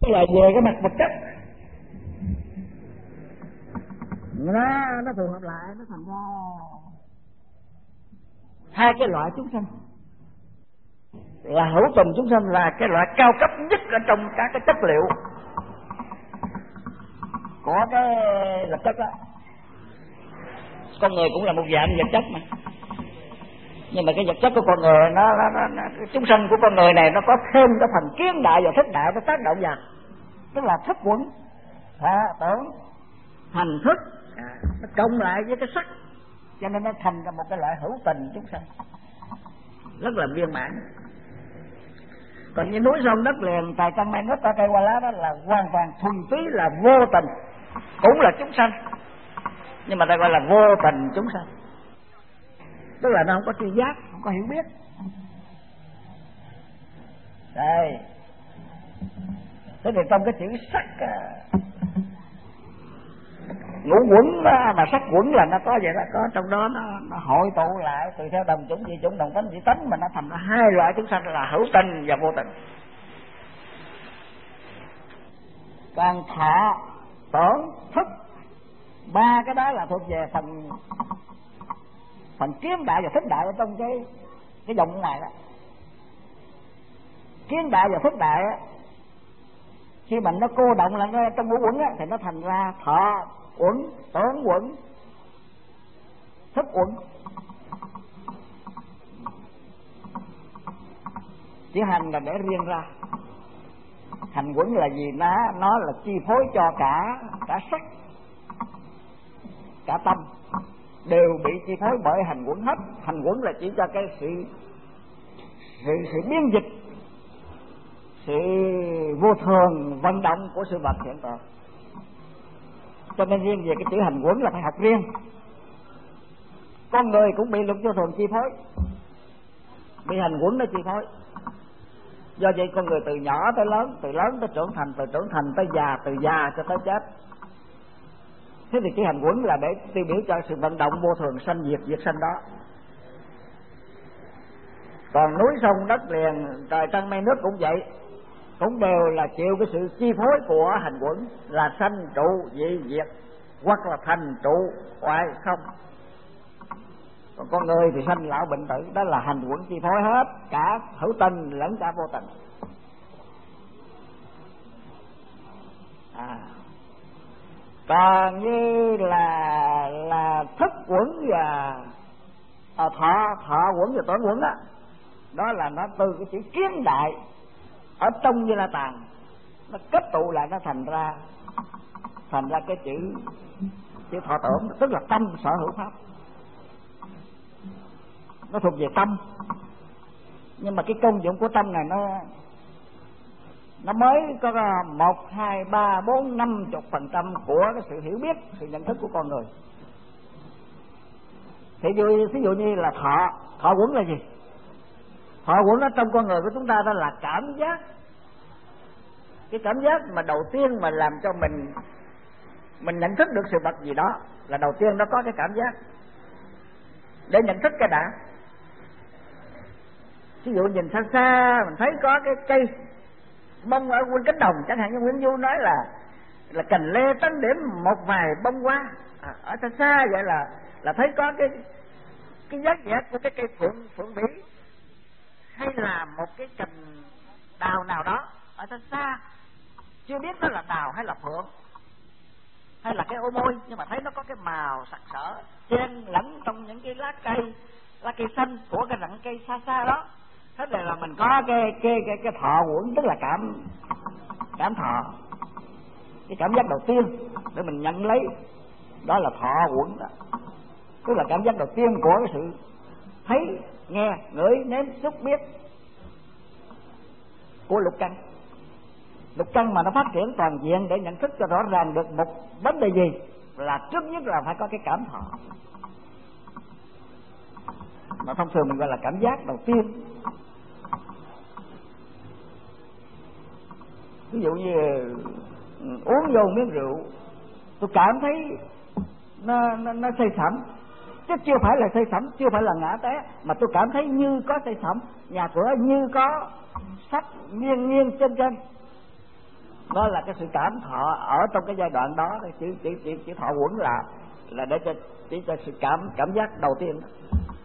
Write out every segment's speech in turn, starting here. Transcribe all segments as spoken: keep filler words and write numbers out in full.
tức là về cái mặt vật chất nó nó phù hợp lại, nó thành ra hai cái loại chúng sanh là hữu tình chúng sanh, là cái loại cao cấp nhất ở trong các cái chất liệu của cái vật chất đó. Con người cũng là một dạng vật chất mà, nhưng mà cái vật chất của con người nó, nó, nó, nó chúng sanh của con người này nó có thêm cái phần kiến đại và thức đại, nó tác động vào, tức là thức quẩn à, tưởng hành thức à, nó cộng lại với cái sắc, cho nên nó thành ra một cái loại hữu tình chúng sanh rất là viên mãn. Còn như núi sông đất liền, tài căn mây nước cỏ cây hoa lá đó là hoàn toàn thuần túy là vô tình, cũng là chúng sanh, nhưng mà ta gọi là vô tình chúng sanh, tức là nó không có tri giác, không có hiểu biết. Đây, thế thì trong cái chữ sắc ngũ quẩn mà sắc quẩn là nó có vậy đó, có trong đó nó, nó hội tụ lại tùy theo đồng chủng dị chủng đồng tánh dị tánh mà nó thành ra hai loại chúng sanh là hữu tình và vô tình. Còn thọ tưởng thức, ba cái đó là thuộc về phần phần kiến đại và thức đại ở trong cái cái dòng này đó. Kiến đại và thức đại á, khi mà nó cô động lại trong ngũ quẩn á, thì nó thành ra thọ quẩn, tưởng quẩn, thức quẩn. Chữ hành là để riêng ra. Hành quẩn là gì? Nó nó là chi phối cho cả cả sắc, cả tâm đều bị chi phối bởi hành quẩn hết. Hành quẩn là chỉ cho cái sự sự sự biến dịch, sự vô thường vận động của sự vật hiện tại. Cho nên riêng về cái chữ hành quẩn là phải học riêng. Con người cũng bị luật vô thường chi phối, bị hành quẩn nó chi phối. Do vậy con người từ nhỏ tới lớn, từ lớn tới trưởng thành, từ trưởng thành tới già, từ già cho tới chết. Thế thì cái hành quẩn là để tiêu biểu cho sự vận động vô thường sanh diệt, diệt sanh đó. Còn núi sông đất liền, trời trăng mây nước cũng vậy, cũng đều là chịu cái sự chi phối của hành quẩn, là sanh trụ dị diệt hoặc là thành trụ hoại không. Còn con người thì sanh lão bệnh tử, đó là hành quẩn chi phối hết, cả hữu tình lẫn cả vô tình. À, còn như là là thức quẩn và à, thọ thọ quẩn và tưởng quẩn đó, đó là nó từ cái chữ kiến đại ở trong như la tàng, nó kết tụ lại nó thành ra thành ra cái chữ chữ thọ tưởng, tức là tâm sở hữu pháp. Nó thuộc về tâm, nhưng mà cái công dụng của tâm này nó nó mới có một hai ba bốn năm chục phần trăm của cái sự hiểu biết, sự nhận thức của con người. Thì dụ, ví dụ như là thọ thọ quẩn là gì? Thọ quẩn ở trong con người của chúng ta đó là cảm giác. Cái cảm giác mà đầu tiên mà làm cho mình mình nhận thức được sự vật gì đó là đầu tiên nó có cái cảm giác để nhận thức cái đã. Ví dụ nhìn xa xa mình thấy có cái cây bông ở quanh cánh đồng, chẳng hạn như Nguyễn Du nói là là cành lê tấn điểm một vài bông hoa à, ở xa xa vậy là là thấy có cái cái giác giác của cái cây phượng phượng bỉ, hay là một cái cành đào nào đó ở xa xa, chưa biết nó là đào hay là phượng hay là cái ô môi, nhưng mà thấy nó có cái màu sặc sỡ chen lẫn trong những cái lá cây lá cây xanh của cái rặng cây xa xa đó. Thế này là mình có cái cái cái cái thọ quẩn, tức là cảm cảm thọ, cái cảm giác đầu tiên để mình nhận lấy, đó là thọ quẩn đó. Tức là cảm giác đầu tiên của cái sự thấy, nghe, ngửi, nếm, xúc, biết của lục căn. Lục căn mà nó phát triển toàn diện để nhận thức cho rõ ràng được một vấn đề gì là trước nhất là phải có cái cảm thọ, mà thông thường mình gọi là cảm giác đầu tiên. Ví dụ như uống vô miếng rượu, tôi cảm thấy nó nó, nó say sẩm, chứ chưa phải là say sẩm, chưa phải là ngã té, mà tôi cảm thấy như có say sẩm, nhà cửa như có sắp nghiêng nghiêng trên trên. Đó là cái sự cảm thọ ở trong cái giai đoạn đó. Chữ chữ chữ, chữ thọ quẩn là là để cho chỉ cho sự cảm cảm giác đầu tiên đó.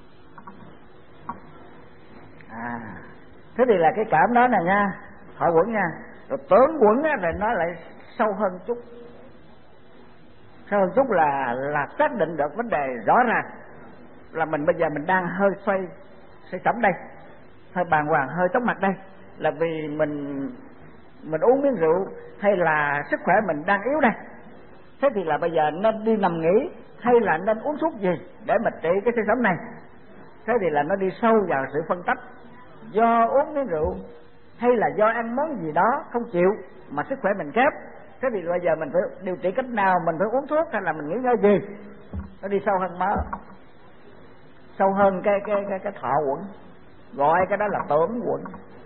À, thế thì là cái cảm đó nè nha, thọ quẩn nha. Rồi tưởng quẩn á, rồi nó lại sâu hơn chút. Sâu hơn chút là là xác định được vấn đề rõ ràng là mình bây giờ mình đang hơi xoay xoay sẫm đây, hơi bàng hoàng, hơi chóng mặt đây, là vì mình mình uống miếng rượu hay là sức khỏe mình đang yếu đây. Thế thì là bây giờ nên đi nằm nghỉ hay là nên uống thuốc gì để mà trị cái say sẩm này. Thế thì là nó đi sâu vào sự phân tích do uống miếng rượu hay là do ăn món gì đó không chịu mà sức khỏe mình kém. Thế thì bây giờ mình phải điều trị cách nào, mình phải uống thuốc hay là mình nghỉ ngơi gì. Nó đi sâu hơn mớ, sâu hơn cái cái cái cái thọ quẩn, gọi cái đó là tưởng quẩn.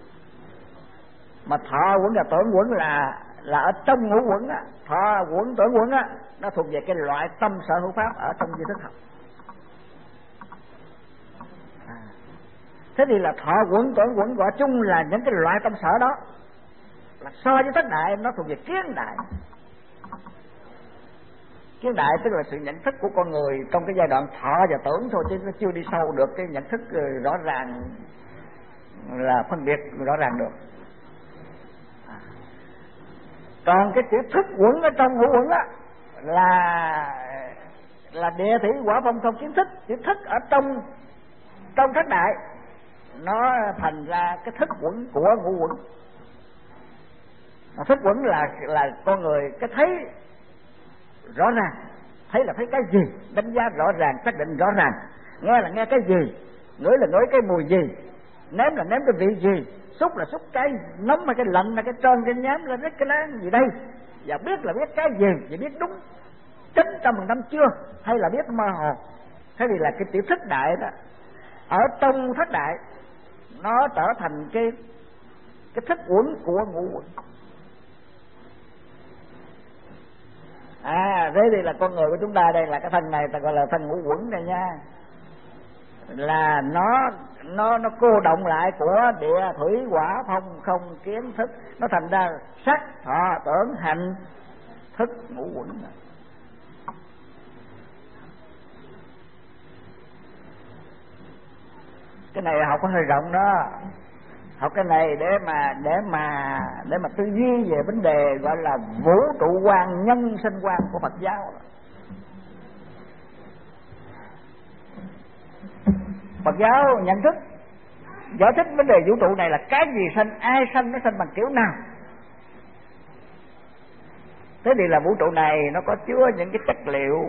Mà thọ quẩn và tưởng quẩn là là ở trong ngũ quẩn á, thọ quẩn tưởng quẩn á, nó thuộc về cái loại tâm sở hữu pháp ở trong duy thức học. À. Thế thì là thọ quẩn tưởng quẩn gọi chung là những cái loại tâm sở đó, là so với thất đại nó thuộc về kiến đại. Kiến đại tức là sự nhận thức của con người trong cái giai đoạn thọ và tưởng thôi, chứ nó chưa đi sâu được cái nhận thức rõ ràng, là phân biệt rõ ràng được. À. Còn cái chữ thức quẩn ở trong ngũ quẩn á là là địa thủy hỏa phong không kiến thức. Chữ thức ở trong trong thất đại nó thành ra cái thức quẩn của ngũ quẩn. Mà thức quẩn là là con người cái thấy rõ ràng, thấy là thấy cái gì, đánh giá rõ ràng, xác định rõ ràng, nghe là nghe cái gì, ngửi là ngửi cái mùi gì, nếm là nếm cái vị gì, xúc là xúc cái nóng hay cái lạnh hay cái trơn cái nhám là rất cái lá gì đây, và biết là biết cái gì, và biết đúng chín trăm phần trăm chưa hay là biết mơ hồ. Thế thì là cái tiểu thức đại đó ở trong thất đại nó trở thành cái cái thức quẩn của ngũ quẩn. À, thế thì là con người của chúng ta đây là cái thân này ta gọi là thân ngũ quẩn đây nha, là nó nó nó cô động lại của địa thủy hỏa phong không kiến thức, nó thành ra sắc thọ tưởng hành thức ngũ quẩn. Cái này học có hơi rộng đó, học cái này để mà để mà để mà tư duy về vấn đề gọi là vũ trụ quan, nhân sinh quan của Phật giáo. Phật giáo nhận thức giải thích vấn đề vũ trụ này là cái gì sanh, ai sanh, nó sanh bằng kiểu nào. Thế thì là vũ trụ này nó có chứa những cái chất liệu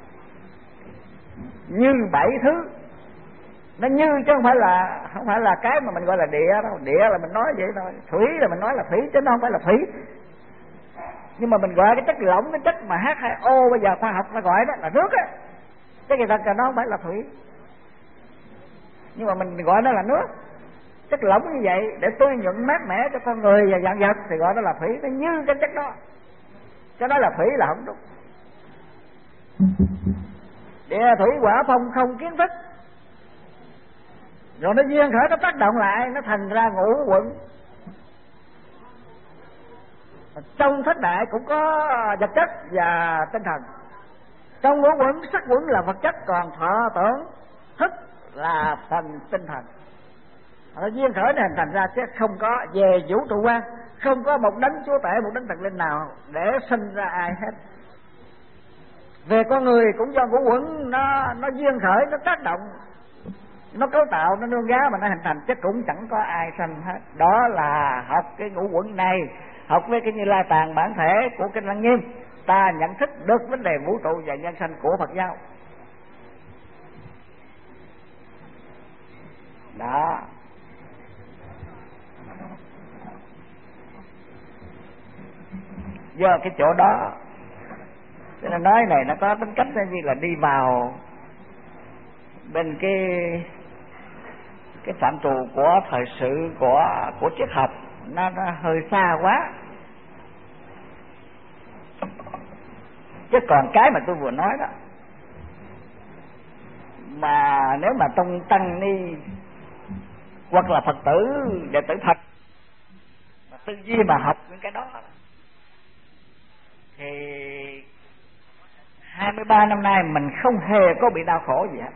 như bảy thứ. Nó như chứ không phải là không phải là cái mà mình gọi là địa đâu. Địa là mình nói vậy thôi, thủy là mình nói là thủy chứ nó không phải là thủy. Nhưng mà mình gọi cái chất lỏng, cái chất mà H hai O bây giờ khoa học nó gọi đó là nước á, chứ kỳ thật là nó không phải là thủy. Nhưng mà mình gọi nó là nước, chất lỏng như vậy để tươi nhuận mát mẻ cho con người và vạn vật thì gọi nó là thủy. Nó như cái chất đó, cho nó là thủy là không đúng. Địa thủy hỏa phong không kiến thức, rồi nó duyên khởi, nó tác động lại, nó thành ra ngũ quẩn. Trong thất đại cũng có vật chất và tinh thần. Trong ngũ quẩn, sắc quẩn là vật chất, còn thọ tưởng thức là phần tinh thần. Nó duyên khởi này thành ra chứ không có về vũ trụ quan, không có một đấng chúa tể, một đấng thần linh nào để sinh ra ai hết. Về con người cũng do ngũ quẩn nó nó duyên khởi, nó tác động, nó cấu tạo, nó nương giá mà nó hình thành, chứ cũng chẳng có ai sanh hết. Đó là học cái ngũ quẩn này, học với cái Như Lai Tạng bản thể của kinh Lăng Nghiêm, ta nhận thức được vấn đề vũ trụ và nhân sanh của Phật giáo. Đó. Do cái chỗ đó cho nên nói này nó có tính cách như là đi vào bên cái cái phạm trù của thời sự của của triết học, nó, nó hơi xa quá. Chứ còn cái mà tôi vừa nói đó, mà nếu mà trong tăng ni hoặc là Phật tử đệ tử thật mà tư duy mà học những cái đó thì hai mươi ba năm nay mình không hề có bị đau khổ gì hết.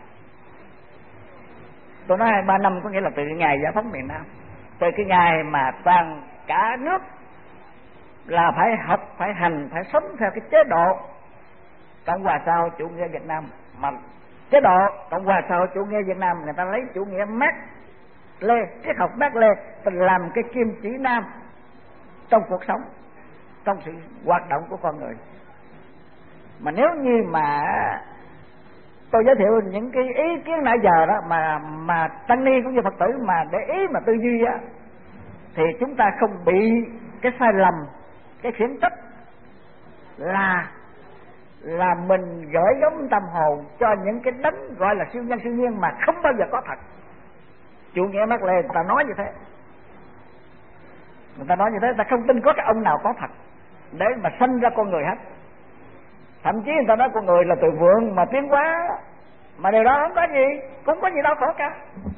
Tôi nói hai mươi ba năm có nghĩa là từ ngày giải phóng miền Nam, từ cái ngày mà toàn cả nước là phải học, phải hành, phải sống theo cái chế độ Cộng hòa xã hội chủ nghĩa Việt Nam. Mà chế độ Cộng hòa xã hội chủ nghĩa Việt Nam người ta lấy chủ nghĩa Mác Lê, triết học Mác Lê làm cái kim chỉ nam trong cuộc sống, trong sự hoạt động của con người. Mà nếu như mà tôi giới thiệu những cái ý kiến nãy giờ đó mà mà tăng ni cũng như Phật tử mà để ý mà tư duy á, thì chúng ta không bị cái sai lầm, cái khiển trách là là mình gửi gắm tâm hồn cho những cái đấng gọi là siêu nhân siêu nhiên mà không bao giờ có thật. Chủ nghĩa Mác Lê người ta nói như thế, người ta nói như thế, người ta không tin có cái ông nào có thật để mà sanh ra con người hết. Thậm chí người ta nói con người là từ vượng mà tiến hóa, mà điều đó không có gì, cũng có gì đau khổ cả.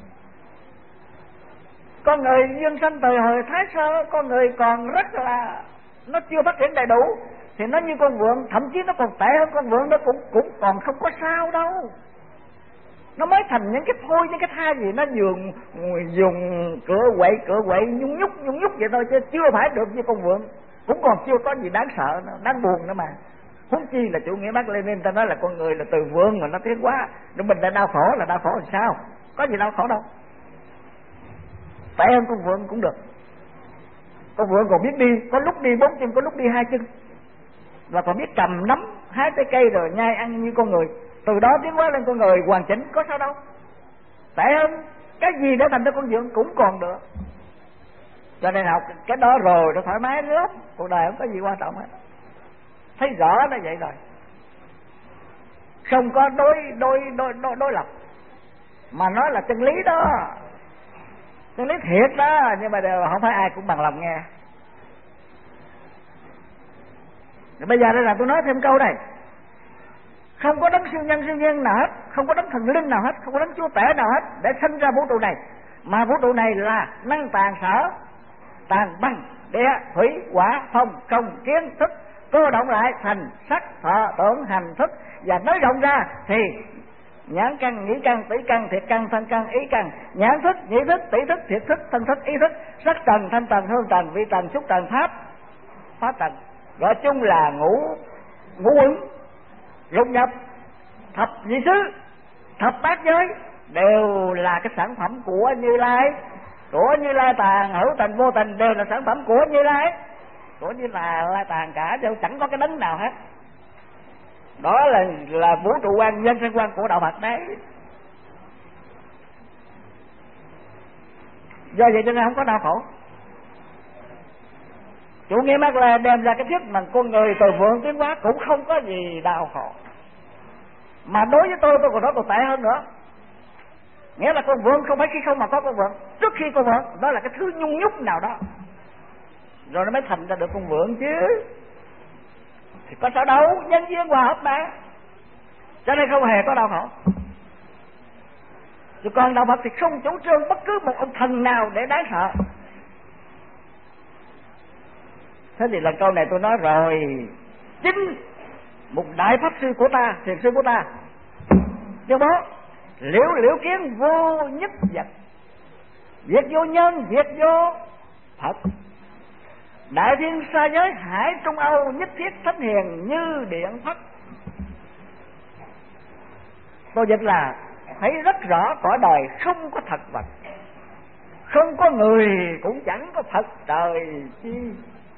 Con người duyên sanh từ hồi Thái Sơ, con người còn rất là, nó chưa phát triển đầy đủ, thì nó như con vượn, thậm chí nó còn tệ hơn con vượn, nó cũng cũng còn không có sao đâu. Nó mới thành những cái thôi, những cái thai gì nó dùng dùng cửa quậy cửa quậy nhung nhúc nhung nhúc vậy thôi, chứ chưa phải được như con vượn, cũng còn chưa có gì đáng sợ, đáng buồn nữa mà. Huống chi là chủ nghĩa Mác Lênin ta nói là con người là từ vượng mà nó tiến hóa, rồi mình đã đau khổ là đau khổ làm sao? Có gì đau khổ đâu. Phải hơn con vượng cũng được. Con vượng còn biết đi, có lúc đi bốn chân, có lúc đi hai chân, và còn biết cầm nắm hái trái cây rồi nhai ăn như con người. Từ đó tiến hóa lên con người hoàn chỉnh, có sao đâu. Phải hơn cái gì để thành ra con vượng cũng còn được. Cho nên học cái đó rồi nó thoải mái lắm, cuộc đời không có gì quan trọng hết. Thấy rõ nó vậy rồi, không có đối đối đối đối, đối lập, mà nói là chân lý đó, chân lý thiệt đó, nhưng mà đều không phải ai cũng bằng lòng nghe. Rồi bây giờ đây là tôi nói thêm câu này, không có đấng siêu nhân siêu nhiên nào hết, không có đấng thần linh nào hết, không có đấng chúa tể nào hết để sinh ra vũ trụ này, mà vũ trụ này là năng tàn sở, tàn băng địa thủy hỏa phong không kiến thức, cơ động lại thành sắc thọ tưởng hành thức, và nói rộng ra thì nhãn căn, nhĩ căn, tỷ căn, thiệt căn, thân căn, ý căn, nhãn thức, nhĩ thức, tỷ thức, thiệt thức, thân thức, ý thức, sắc trần, thanh trần, hương trần, vị trần, xúc trần, pháp pháp trần, gọi chung là ngũ ngũ uẩn, lục nhập, thập nhị xứ, thập bát giới, đều là cái sản phẩm của Như Lai, của Như Lai Tàn, hữu tình vô tình, đều là sản phẩm của Như Lai, của Như là Lai Tàn cả, chứ chẳng có cái đấng nào hết. Đó là là vũ trụ quan, nhân sinh quan của đạo Phật đấy. Do vậy cho nên không có đau khổ. Chủ nghĩa Mác Lê đem ra cái thuyết mà con người từ vượng tiến hóa cũng không có gì đau khổ. Mà đối với tôi, tôi còn nói còn tệ hơn nữa. Nghĩa là con vượng không phải khi không mà có con vượng, trước khi con vượng đó là cái thứ nhung nhúc nào đó, rồi nó mới thành ra được con vượng chứ. Thì có sao đâu, nhân duyên hòa hợp mà. Cho nên không hề có đau khổ. Chứ còn đạo Phật thì không chủ trương bất cứ một ông thần nào để đáng sợ. Thế thì lần câu này tôi nói rồi, chính một đại pháp sư của ta, thiền sư của ta tuyên bố liễu liễu kiến vô nhất vật, việc vô nhân, việc vô Phật, đại thiên sa giới hải trung âu, nhất thiết thánh hiền như điện Phật. Tôi dịch là thấy rất rõ cõi đời không có thật vật, không có người cũng chẳng có Phật trời chi.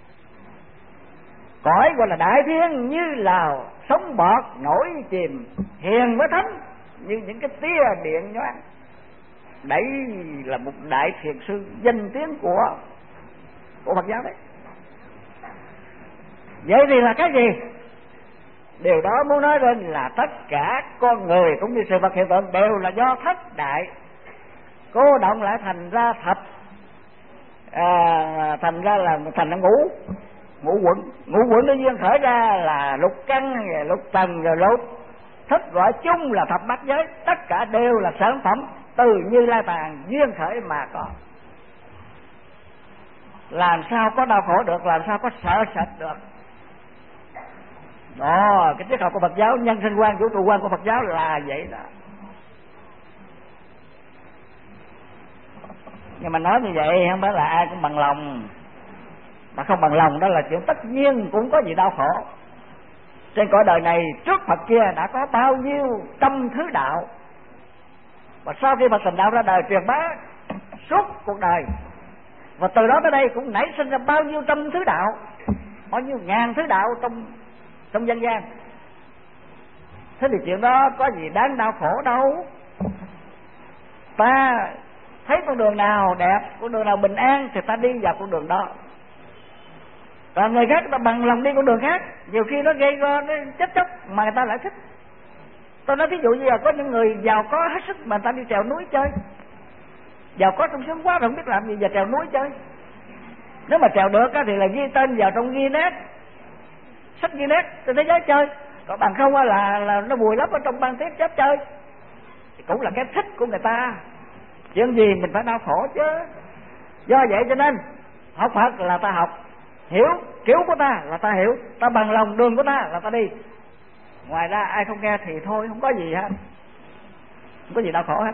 Cõi gọi là đại thiên như là sóng bọt nổi chìm, hiền với thánh như những cái tia điện nhoáng. Đấy là một đại thiền sư danh tiếng của của Phật giáo đấy. Vậy thì là cái gì? Điều đó muốn nói lên là tất cả con người cũng như sự vật hiện tượng đều là do thất đại cô động lại thành ra thập, à, thành ra là thành ra ngũ ngũ quẩn. Ngũ quẩn nó duyên khởi ra là lục căn, lục trần, rồi lục thức, gọi chung là thập bát giới. Tất cả đều là sản phẩm từ Như Lai Tàn duyên khởi mà có. Làm sao có đau khổ được, làm sao có sợ sệt được. Đó, cái triết học của Phật giáo, nhân sinh quan, vũ trụ quan của Phật giáo là vậy đó. Nhưng mà nói như vậy không phải là ai cũng bằng lòng. Mà không bằng lòng đó là chuyện tất nhiên, cũng có gì đau khổ. Trên cõi đời này trước Phật kia đã có bao nhiêu trăm thứ đạo, và sau khi Phật thành đạo ra đời truyền bá suốt cuộc đời, và từ đó tới đây cũng nảy sinh ra bao nhiêu trăm thứ đạo, bao nhiêu ngàn thứ đạo trong trong dân gian. Thế thì chuyện đó có gì đáng đau khổ đâu. Ta thấy con đường nào đẹp, con đường nào bình an thì ta đi vào con đường đó. Và người khác ta bằng lòng đi con đường khác, nhiều khi nó gây go, nó chết chóc mà người ta lại thích. Tôi nói ví dụ như là có những người giàu có hết sức mà người ta đi trèo núi chơi, giàu có sung sướng quá rồi không biết làm gì giờ trèo núi chơi. Nếu mà trèo được thì là ghi tên vào trong Guinness, sách Guinness trên thế giới chơi. Còn bằng không là là nó vùi lấp ở trong băng tuyết chết chơi. Thì cũng là cái thích của người ta. Chuyện gì mình phải đau khổ chứ. Do vậy cho nên học Phật là ta học, hiểu kiểu của ta là ta hiểu, ta bằng lòng đường của ta là ta đi. Ngoài ra ai không nghe thì thôi, không có gì hết, không có gì đau khổ hết.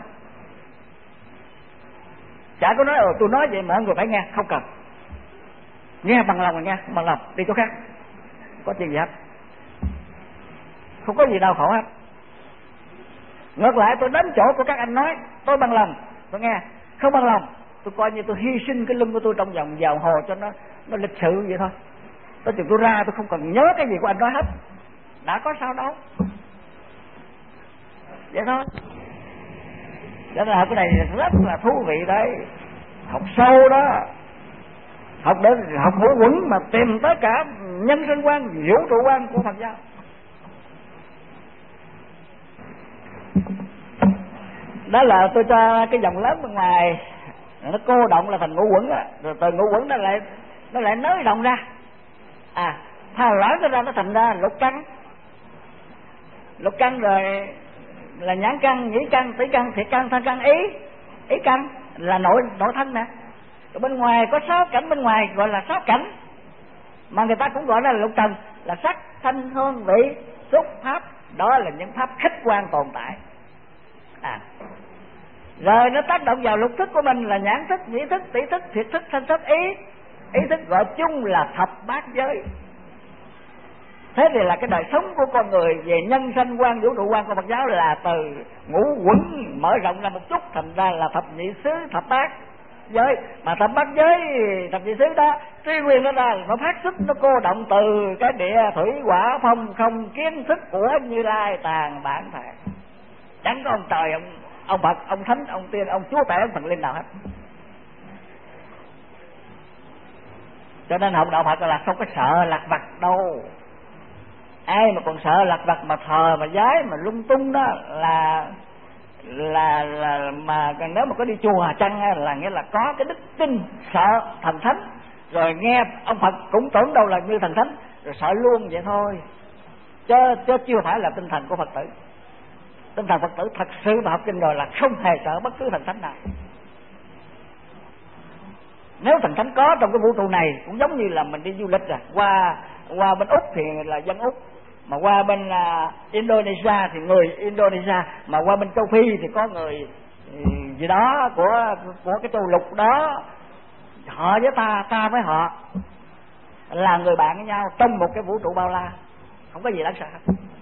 Chả có nói ờ tôi nói vậy mà người phải nghe, không cần. Nghe bằng lòng là nghe, không bằng lòng đi chỗ khác, không có chuyện gì hết, không có gì đau khổ hết. Ngược lại tôi đến chỗ của các anh nói tôi bằng lòng tôi nghe, không bằng lòng tôi coi như tôi hy sinh cái lưng của tôi trong vòng vào hồ cho nó nó lịch sự vậy thôi. Tới chừng tôi ra tôi không cần nhớ cái gì của anh nói hết, đã có sao đâu. Vậy thôi. Cho nên học cái này rất là thú vị đấy, học sâu đó, học để học ngũ quẩn mà tìm tất cả nhân sinh quan, vũ trụ quan của Phật giáo. Đó là tôi cho cái dòng lớn bên ngoài nó cô động là thành ngũ quẩn á, rồi từ ngũ quẩn nó lại nó lại nới rộng ra, à thao lõi nó ra nó thành ra lục căn. Lục căn rồi là nhãn căn, nhĩ căn, tỷ căn, thiệt căn, thân căn, ý ý căn là nội nội thân nè. Rồi bên ngoài có sáu cảnh bên ngoài gọi là sáu cảnh, mà người ta cũng gọi là lục trần, là sắc, thanh, hương, vị, xúc, pháp. Đó là những pháp khách quan tồn tại. À rồi nó tác động vào lục thức của mình là nhãn thức, nhĩ thức, tỷ thức, thiệt thức, thanh thức, ý ý thức, gọi chung là thập bát giới. Thế thì là cái đời sống của con người về nhân sanh quan, vũ trụ quan của Phật giáo là từ ngũ quẩn mở rộng ra một chút, thành ra là thập nhị xứ, thập bát giới. Mà thập bát giới, thập nhị xứ đó truy nguyên nó ra, nó phát xuất, nó cô động từ cái địa thủy hỏa phong không kiến thức của Như Lai tàn bản thể. Chẳng có ông trời, ông ông Phật, ông thánh, ông tiên, ông chúa tể, ông thần linh nào hết. Cho nên học đạo Phật là không có sợ lạc vặt đâu. Ai mà còn sợ lạc vặt mà thờ mà giái mà lung tung đó là là là mà nếu mà có đi chùa chăng là nghĩa là có cái đức tin sợ thần thánh, rồi nghe ông Phật cũng tưởng đâu là như thần thánh rồi sợ luôn vậy thôi, chứ chứ chưa phải là tinh thần của Phật tử. Tinh thần Phật tử thật sự mà học kinh rồi là không hề sợ bất cứ thần thánh nào. Nếu thần thánh có trong cái vũ trụ này cũng giống như là mình đi du lịch, à qua qua bên Úc thì là dân Úc, mà qua bên uh, Indonesia thì người Indonesia, mà qua bên châu Phi thì có người gì đó của của cái châu lục đó, họ với ta, ta với họ là người bạn với nhau trong một cái vũ trụ bao la, không có gì đáng sợ.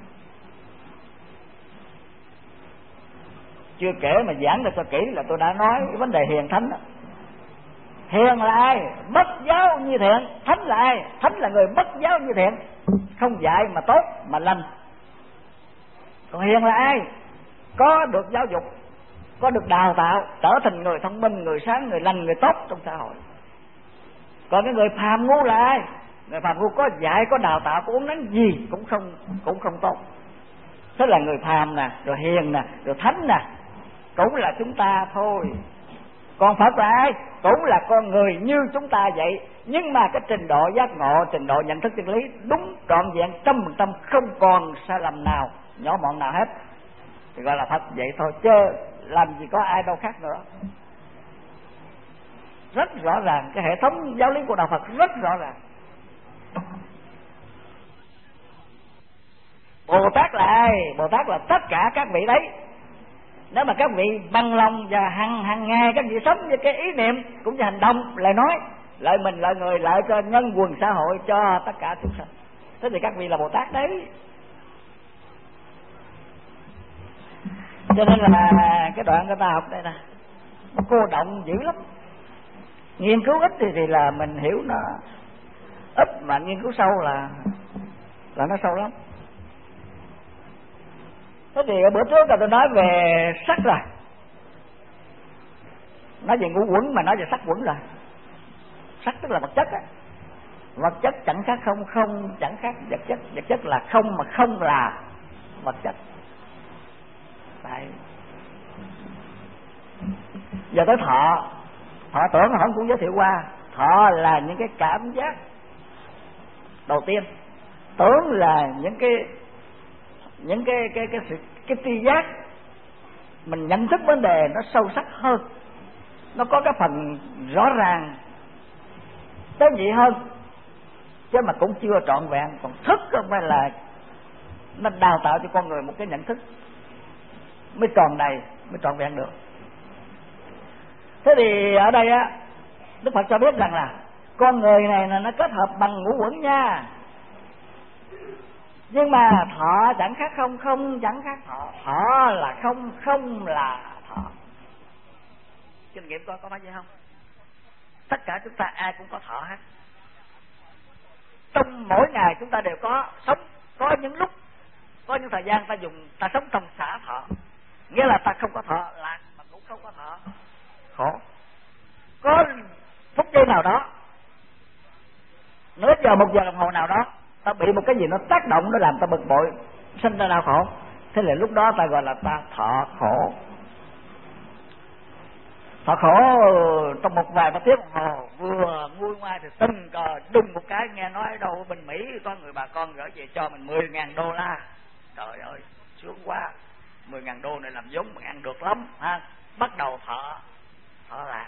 Chưa kể mà giảng ra cho kỹ là tôi đã nói cái vấn đề hiền thánh đó. Hiền là ai? Bất giáo như thiện. Thánh là ai? Thánh là người bất giáo như thiện, không dạy mà tốt mà lành. Còn hiền là ai? Có được giáo dục, có được đào tạo, trở thành người thông minh, người sáng, người lành, người tốt trong xã hội. Còn cái người phàm ngu là ai? Người phàm ngu có dạy, có đào tạo, có uống nắng gì cũng không cũng không tốt. Thế là người phàm nè, rồi hiền nè, rồi thánh nè, cũng là chúng ta thôi. Còn Phật là ai? Cũng là con người như chúng ta vậy, nhưng mà cái trình độ giác ngộ, trình độ nhận thức chân lý đúng trọn vẹn trăm phần trăm, không còn sai lầm nào, nhỏ mọn nào hết, thì gọi là Phật vậy thôi, chứ làm gì có ai đâu khác nữa. Rất rõ ràng, cái hệ thống giáo lý của đạo Phật rất rõ ràng. Bồ Tát là ai? Bồ Tát là tất cả các vị đấy. Nếu mà các vị bằng lòng và hằng hàng ngày các vị sống với cái ý niệm cũng như hành động, lời nói, lợi mình, lợi người, lợi cho nhân quần xã hội, cho tất cả chúng sanh, thế thì các vị là Bồ Tát đấy. Cho nên là cái đoạn người ta học đây nè, nó cô động dữ lắm. Nghiên cứu ít thì, thì là mình hiểu nó ít, mà nghiên cứu sâu là là nó sâu lắm. Thế thì bữa trước là tôi nói về sắc rồi, nói về ngũ quẩn mà nói về sắc quẩn rồi. Sắc tức là vật chất á, vật chất chẳng khác không, không chẳng khác vật chất, vật chất là không mà không là vật chất. Đấy. Giờ tới thọ, thọ tưởng họ cũng giới thiệu qua, thọ là những cái cảm giác đầu tiên, tưởng là những cái những cái cái cái sự cái tri giác mình nhận thức vấn đề nó sâu sắc hơn, nó có cái phần rõ ràng tế nhị hơn, chứ mà cũng chưa trọn vẹn. Còn thức không phải là nó đào tạo cho con người một cái nhận thức mới tròn đầy, mới trọn vẹn được. Thế thì ở đây á, Đức Phật cho biết rằng là con người này là nó kết hợp bằng ngũ uẩn nha, nhưng mà thọ chẳng khác không, không chẳng khác thọ, thọ là không, không là thọ. Kinh nghiệm coi có phải vậy không? Tất cả chúng ta ai cũng có thọ hết. Trong mỗi ngày chúng ta đều có sống, có những lúc, có những thời gian ta dùng, ta sống trong xả thọ, nghĩa là ta không có thọ lạc mà cũng không có thọ khổ. Có phút giây nào đó, nửa giờ, một giờ đồng hồ nào đó, ta bị một cái gì nó tác động, nó làm ta bực bội, sinh ra đau khổ, thế là lúc đó ta gọi là ta thọ khổ. Thọ khổ trong một vài ba tiếng đồng hồ, vừa nguôi ngoai thì tình cờ đùng một cái nghe nói đâu ở bên Mỹ có người bà con gửi về cho mình mười ngàn đô la. Trời ơi, sướng quá, mười ngàn đô này làm vốn mình ăn được lắm ha. Bắt đầu thọ thọ lạc.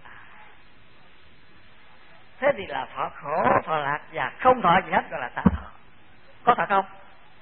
Thế thì là thọ khổ, thọ lạc và không thọ gì hết gọi là ta thọ. Có thật không?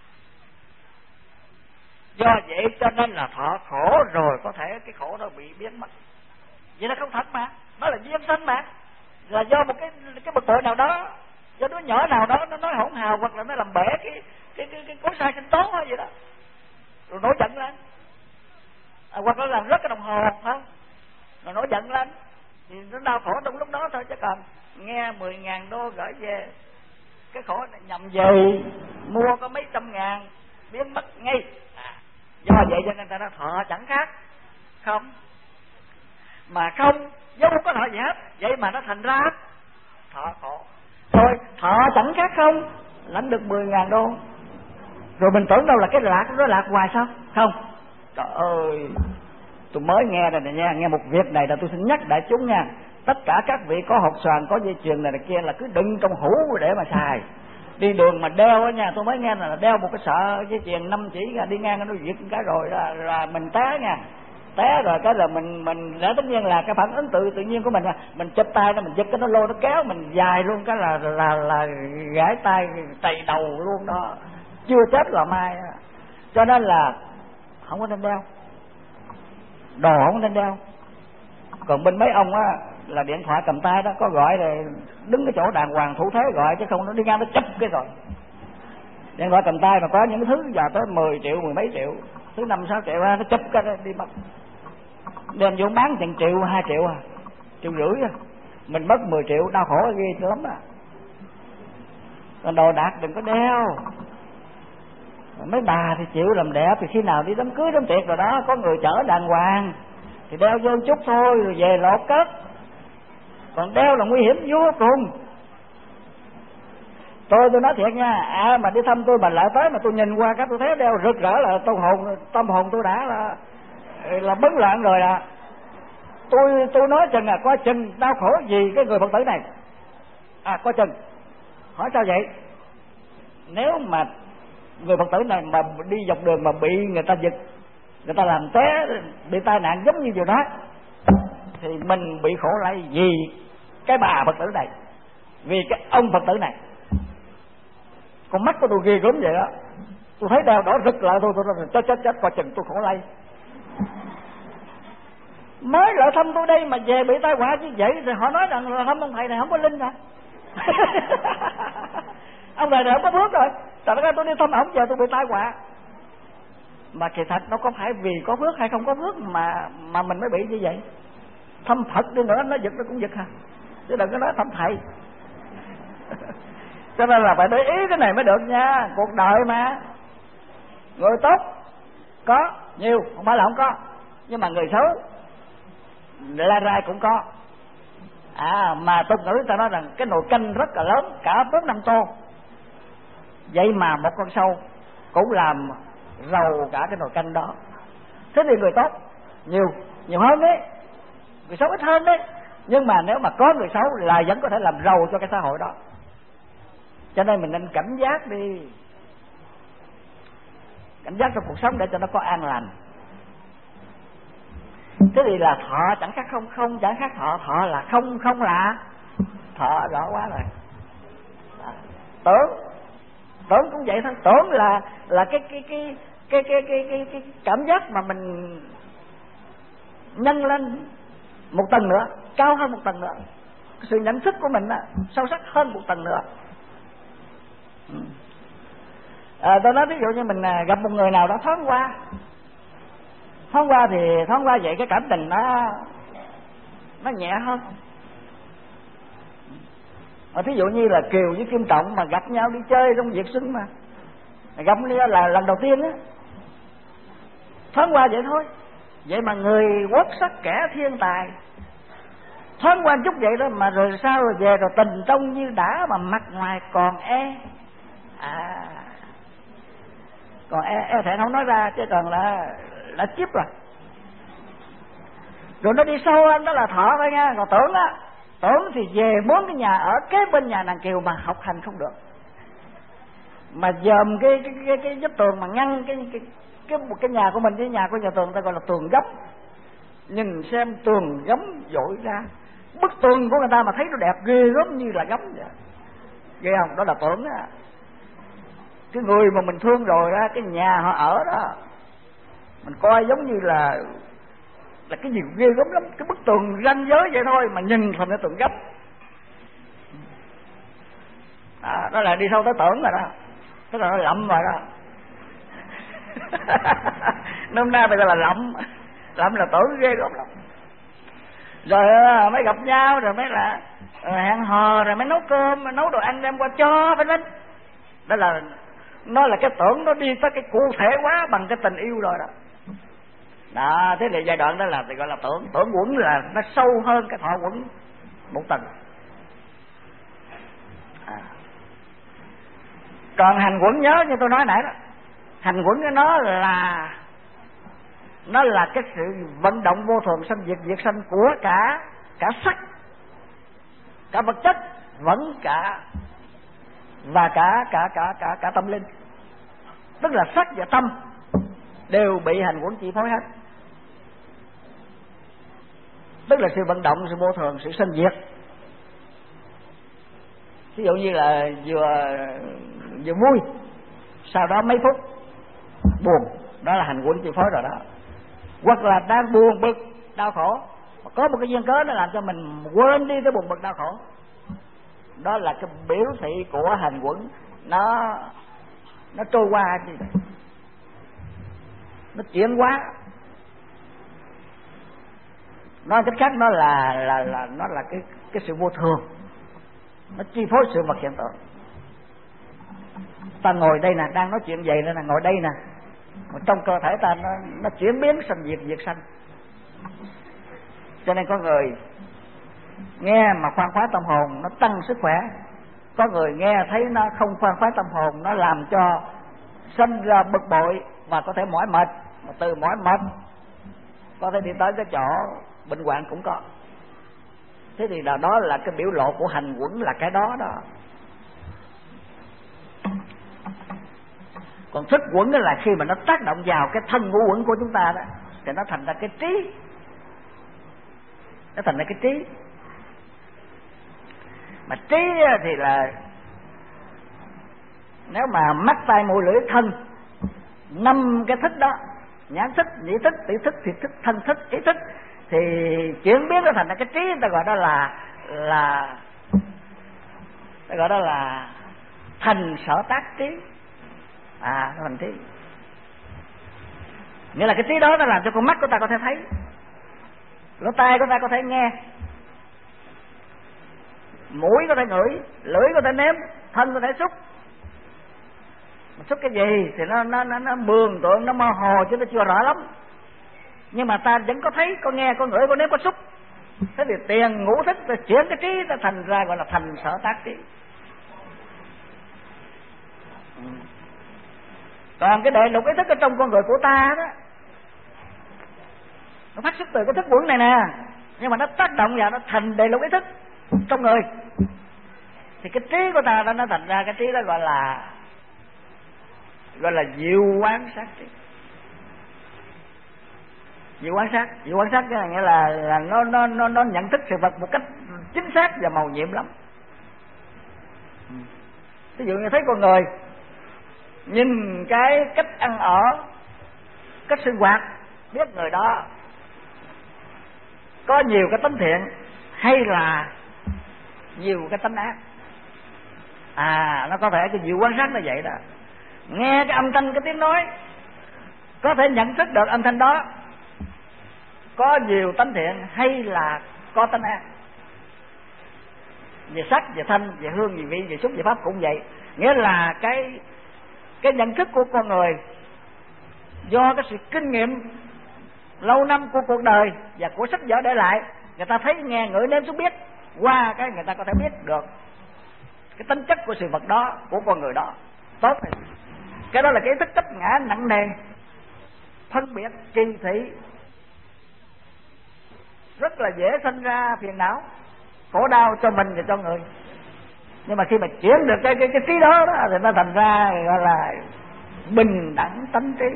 Do vậy cho nên là thọ khổ rồi có thể cái khổ đó bị biến mất. Vậy là không thật mà, nó là duyên sanh mà, là do một cái cái bực bội nào đó, do đứa nhỏ nào đó nó nói hỗn hào, hoặc là nó làm bể cái cái cái cái cối xay sinh tố hay vậy đó, rồi nổi giận lên, à, hoặc là làm rớt cái đồng hồ không, rồi nổi giận lên, thì nó đau khổ trong lúc đó thôi. Chứ còn nghe mười ngàn đô gửi về, cái khổ này nhầm về mua có mấy trăm ngàn biến mất ngay. À, do vậy cho nên ta nói thọ chẳng khác không, mà không dấu không có thọ gì hết, vậy mà nó thành ra thọ khổ. Thôi thọ chẳng khác không, lãnh được mười ngàn đô, rồi mình tưởng đâu là cái lạc nó lạc hoài sao? Không, trời ơi, tôi mới nghe rồi này nha, nghe một việc này là tôi xin nhắc đại chúng nha, tất cả các vị có hột xoàn, có dây chuyền này, này kia là cứ đựng trong hũ để mà xài. Đi đường mà đeo á nha, tôi mới nghe là đeo một cái sợi dây chuyền năm chỉ đi ngang nó giật cái rồi là, là mình té nha. Té rồi cái là mình mình để tất nhiên là cái phản ứng tự tự nhiên của mình, là mình chụp tay nó, mình giật cái nó lôi nó kéo mình dài luôn, cái là là là gãy tay tày đầu luôn đó, chưa chết là mai. Cho nên là không có nên đeo đồ, không nên đeo. Còn bên mấy ông á là điện thoại cầm tay đó, có gọi là đứng cái chỗ đàng hoàng thủ thế gọi, chứ không nó đi ngang nó chụp cái rồi. Điện thoại cầm tay mà có những thứ giờ tới mười triệu, mười mấy triệu, thứ năm sáu triệu nó chụp cái đi mất, đem vô bán chừng triệu, hai triệu à, triệu rưỡi à, mình mất mười triệu, đau khổ ghê lắm à. Còn đồ đạc đừng có đeo. Mấy bà thì chịu làm đẹp, thì khi nào đi đám cưới đám tiệc rồi đó, có người chở đàng hoàng thì đeo vô chút thôi rồi về lột cất. Còn đeo là nguy hiểm vô cùng. Tôi tôi nói thiệt nha, à mà đi thăm tôi mà lại tới mà tôi nhìn qua cái tôi thấy đeo rực rỡ là tôi hồn, tâm hồn tôi đã là là bấn loạn rồi à. Tôi tôi nói chừng à, coi chừng đau khổ gì cái người Phật tử này. À coi chừng. Hỏi sao vậy? Nếu mà người Phật tử này mà đi dọc đường mà bị người ta giật, người ta làm té, bị tai nạn giống như vừa đó, thì mình bị khổ lại vì cái bà Phật tử này, vì cái ông Phật tử này. Con mắt của tôi ghê gớm vậy đó. Tôi thấy đèo đỏ rực lại thôi, tôi nói chết chết chết coi chừng tôi khổ lây. Mới lại thăm tôi đây mà về bị tai họa như vậy thì họ nói rằng là thăm ông thầy này không có linh hả? Ông thầy này không có phước rồi. Tại đó tôi đi thăm ổng giờ tôi bị tai họa. Mà kỳ thật nó có phải vì có phước hay không có phước mà mà mình mới bị như vậy. Thăm Phật đi nữa nó giật nó cũng giật hả? Chứ đừng có nói thăm thầy. Cho nên là phải để ý cái này mới được nha. Cuộc đời mà người tốt có nhiều, không phải là không có, nhưng mà người xấu la rai cũng có. À mà tục ngữ ta nói rằng cái nồi canh rất là lớn, cả bốn năm tô, vậy mà một con sâu cũng làm rầu cả cái nồi canh đó. Thế thì người tốt nhiều nhiều hơn đấy, người xấu ít hơn đấy, nhưng mà nếu mà có người xấu là vẫn có thể làm rầu cho cái xã hội đó. Cho nên mình nên cảnh giác đi, cảnh giác trong cuộc sống để cho nó có an lành. Thế thì là thọ chẳng khác không, không chẳng khác thọ, thọ là không, không là thọ, rõ quá rồi. À, tưởng tưởng cũng vậy thôi. Tưởng là là cái cái cái cái cái cái cái, cái cảm giác mà mình nhân lên một tầng nữa, cao hơn một tầng nữa, sự nhận thức của mình đó, sâu sắc hơn một tầng nữa. À, tôi nói ví dụ như mình gặp một người nào đó thoáng qua, thoáng qua thì thoáng qua vậy cái cảm tình nó nó nhẹ hơn. À, thí dụ như là Kiều với Kim Trọng mà gặp nhau đi chơi trong Việt Xuân mà gặp nhau là lần đầu tiên á, thoáng qua vậy thôi. Vậy mà người quốc sắc kẻ thiên tài, thoáng qua chút vậy đó mà rồi sao rồi về rồi tình trong như đã mà mặt ngoài còn e. À còn e, e thẹn không nói ra chứ còn là đã chiếp rồi. Rồi nó đi sâu anh đó là thọ thôi nha. Còn tưởng á, tưởng thì về muốn cái nhà ở kế bên nhà nàng Kiều mà học hành không được, mà dòm cái cái cái cái vách tường mà ngăn cái cái cái một cái nhà của mình với nhà của nhà tường, ta gọi là tường gấp. Nhìn xem tường gấm dội ra, bức tường của người ta mà thấy nó đẹp ghê gớm như là gấm vậy, ghê không? Đó là tưởng á. Cái người mà mình thương rồi á, cái nhà họ ở đó mình coi giống như là là cái gì ghê gớm lắm. Cái bức tường ranh giới vậy thôi mà nhìn thành cái tường gấp. À, đó là đi sâu tới tưởng rồi đó, tức là nó lậm rồi đó. Nôm na bây giờ là lậm, lậm là tưởng ghê gớm lắm. Rồi mới gặp nhau rồi mới là hẹn hò rồi mới nấu cơm, mới nấu đồ ăn đem qua cho phải lên. Đó là nó là cái tưởng nó đi tới cái cụ thể quá bằng cái tình yêu rồi đó. Đó, thế thì giai đoạn đó là thì gọi là tưởng. Tưởng quẩn là nó sâu hơn cái thọ quẩn một tầng. À. Còn hành quẩn nhớ như tôi nói nãy đó, hành quẩn của nó là nó là cái sự vận động vô thường sanh diệt, diệt sanh của cả cả sắc, cả vật chất, vẫn cả và cả cả cả cả cả tâm linh. Tức là sắc và tâm đều bị hành quẩn chi phối hết. Tức là sự vận động, sự vô thường, sự sanh diệt. Ví dụ như là vừa vừa vui, sau đó mấy phút buồn, đó là hành quẩn chi phối rồi đó. Hoặc là đang buồn bực, đau khổ, có một cái duyên cớ nó làm cho mình quên đi cái buồn bực đau khổ, đó là cái biểu thị của hành quẩn nó nó trôi qua như vậy, nó chuyển hóa. Nói cách khác nó là là là nó là cái cái sự vô thường, nó chi phối sự vật hiện tượng. Ta ngồi đây nè, đang nói chuyện vậy nè, ngồi đây nè, mà trong cơ thể ta nó nó chuyển biến sanh diệt, diệt sanh. Cho nên có người nghe mà khoan khoái tâm hồn nó tăng sức khỏe, có người nghe thấy nó không khoan khoái tâm hồn nó làm cho sinh ra bực bội và có thể mỏi mệt, mà từ mỏi mệt có thể đi tới cái chỗ bệnh hoạn cũng có. Thế thì là đó là cái biểu lộ của hành quẩn, là cái đó đó. Còn thức quẩn là khi mà nó tác động vào cái thân ngũ quẩn của chúng ta đó, thì nó thành ra cái trí, nó thành ra cái trí. Mà trí thì là nếu mà mắt tai mũi lưỡi thân năm cái thức đó, nhãn thức, nhĩ thức, tỷ thức, thiệt thức, thân thức, ý thức, thì chuyển biến nó thành ra cái trí, người ta gọi đó là là ta gọi đó là thành sở tác trí. À, thành trí, nghĩa là cái trí đó nó làm cho con mắt của ta có thể thấy, lỗ tai của ta có thể nghe, mũi có thể ngửi, lưỡi có thể nếm, thân có thể xúc. Mà xúc cái gì thì nó nó nó, nó mường tượng, nó mơ hồ chứ nó chưa rõ lắm, nhưng mà ta vẫn có thấy, có nghe, có ngửi, có nếm, có xúc. Thế thì tiền ngũ thức ta chuyển cái trí ta thành ra gọi là thành sở tác trí. Còn cái đệ lục ý thức ở trong con người của ta đó, nó phát xuất từ cái thức quẩn này nè, nhưng mà nó tác động vào nó thành đệ lục ý thức trong người, thì cái trí của ta đó nó thành ra cái trí đó gọi là gọi là diệu quán sát trí. Diệu quán sát, diệu quán sát cái này nghĩa là là nó nó nó nó nhận thức sự vật một cách chính xác và màu nhiệm lắm. Ví dụ như thấy con người, nhìn cái cách ăn ở, cách sinh hoạt, biết người đó có nhiều cái tánh thiện hay là nhiều cái tánh ác. À, nó có thể cái diệu quan sát là vậy đó. Nghe cái âm thanh, cái tiếng nói, có thể nhận thức được âm thanh đó có nhiều tánh thiện hay là có tánh ác. Về sắc, về thanh, về hương, về vị, về xúc, về pháp cũng vậy. Nghĩa là cái cái nhận thức của con người do cái sự kinh nghiệm lâu năm của cuộc đời và của sách vở để lại, người ta thấy, nghe, ngửi, nếm, xúc, biết, qua cái người ta có thể biết được cái tính chất của sự vật đó, của con người đó tốt hay. Cái đó là cái ý thức chấp ngã nặng nề, phân biệt, kỳ thị, rất là dễ sinh ra phiền não, khổ đau cho mình và cho người. Nhưng mà khi mà chuyển được cái cái cái trí đó, đó thì nó thành ra gọi là bình đẳng tánh trí.